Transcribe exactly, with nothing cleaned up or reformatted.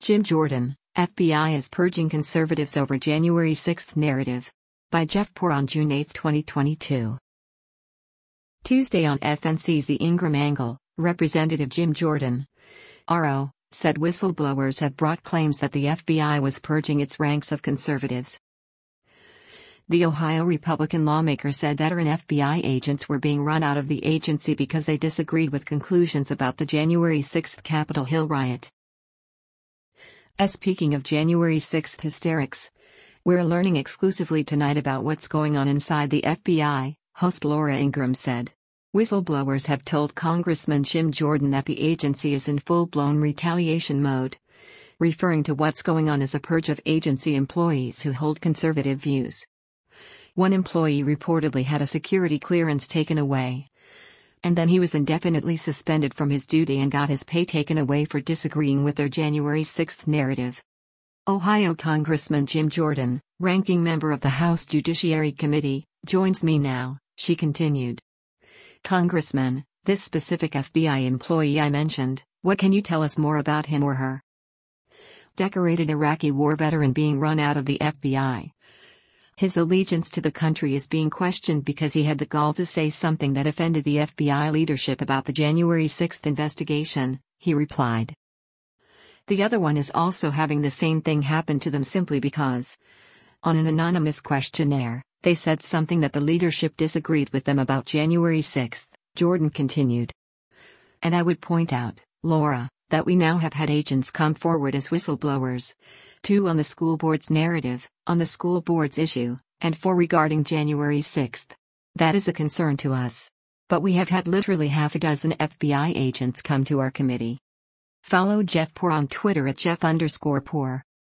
Jim Jordan, F B I is purging conservatives over January sixth narrative. By Jeff Poor on June eighth, twenty twenty-two. Tuesday on F N C's The Ingraham Angle, Representative Jim Jordan, R O, said whistleblowers have brought claims that the F B I was purging its ranks of conservatives. The Ohio Republican lawmaker said veteran F B I agents were being run out of the agency because they disagreed with conclusions about the January sixth Capitol Hill riot. Speaking of January sixth hysterics, we're learning exclusively tonight about what's going on inside the F B I, host Laura Ingraham said. Whistleblowers have told Congressman Jim Jordan that the agency is in full-blown retaliation mode, referring to what's going on as a purge of agency employees who hold conservative views. One employee reportedly had a security clearance taken away, and then he was indefinitely suspended from his duty and got his pay taken away for disagreeing with their January sixth narrative. Ohio Congressman Jim Jordan, ranking member of the House Judiciary Committee, joins me now, she continued. Congressman, this specific F B I employee I mentioned, what can you tell us more about him or her? Decorated Iraqi war veteran being run out of the F B I. His allegiance to the country is being questioned because he had the gall to say something that offended the F B I leadership about the January sixth investigation, he replied. The other one is also having the same thing happen to them simply because, on an anonymous questionnaire, they said something that the leadership disagreed with them about January sixth, Jordan continued. And I would point out, Laura, that we now have had agents come forward as whistleblowers. Two on the school board's narrative, on the school board's issue, and four regarding January sixth. That is a concern to us. But we have had literally half a dozen F B I agents come to our committee. Follow Jeff Poor on Twitter at Jeff underscore Poor.